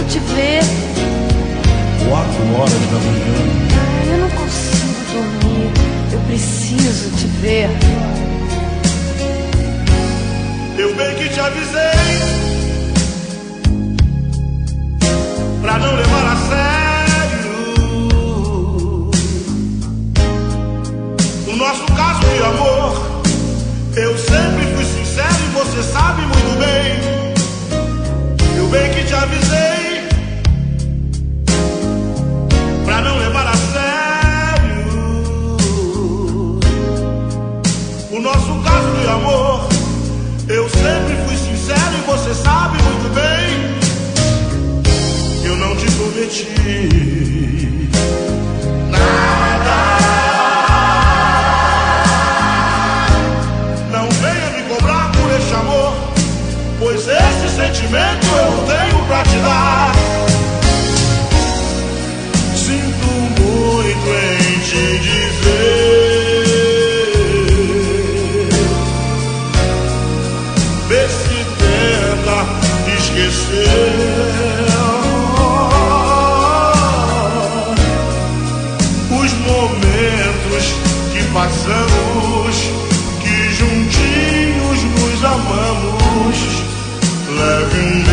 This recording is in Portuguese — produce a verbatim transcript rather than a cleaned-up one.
te ver. Quatro horas da manhã. Ah, eu não consigo dormir. Eu preciso te ver. Eu bem que te avisei pra não levar a sério o nosso caso de amor. Eu sempre fui sincero e você sabe muito bem. Eu bem que te avisei pra não levar a sério o nosso caso de amor. Eu sempre fui sincero e você sabe muito bem. Eu não te prometi nada. Não venha me cobrar por este amor, pois esse sentimento eu não tenho pra te dar. Sinto muito em te dizer, vê se tenta esquecer os momentos que passamos, que juntinhos nos amamos. Leve um